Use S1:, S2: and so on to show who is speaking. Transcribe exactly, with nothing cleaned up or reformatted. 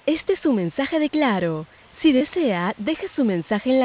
S1: Este es su mensaje de Claro. Si desea, deje su mensaje en la